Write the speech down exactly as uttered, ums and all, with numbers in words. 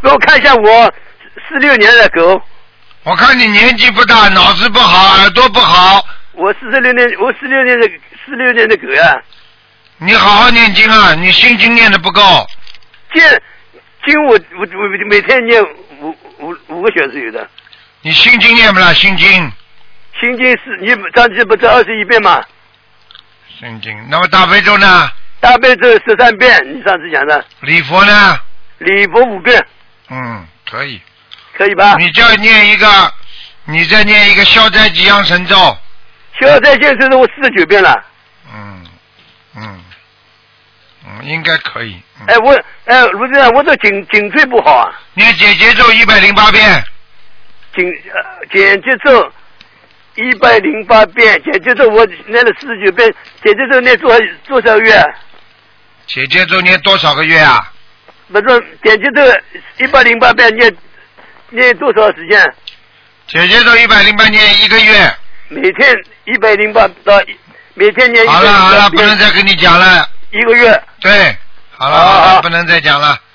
给我看一下我四六年的狗。 我看你年纪不大，脑子不好，耳朵不好。 我四十六年，我四六年的四六年的狗呀。 你好好念经啊，你心经念的不够。 经经我我我每天念五五五个小时有的。 你心经念不啦？心经。 心经是你上次不是二十一遍吗？ 心经，那么大悲咒呢？ 大悲咒十三遍，你上次讲的。 礼佛呢？ 礼佛五遍。 嗯，可以。 可以吧？ 你再念一个，你再念一个消灾吉祥神咒。 消灾吉祥神咒我四十九遍了。 嗯嗯嗯，应该可以。 嗯、哎，我哎，卢队长，我这颈颈椎不好啊。 念解结咒一百零八遍。 颈呃解结咒一百零八遍，解结咒我念了四十九遍，解结咒念多少多少月？ 解结咒念多少个月啊？ 不是解结咒一百零八遍念。念多少时间？ 姐姐都一百零八念一个月。 每天一百零八到每天念一百零八。 好了好了，不能再跟你讲了。 一个月。 对，好了好了，不能再讲了。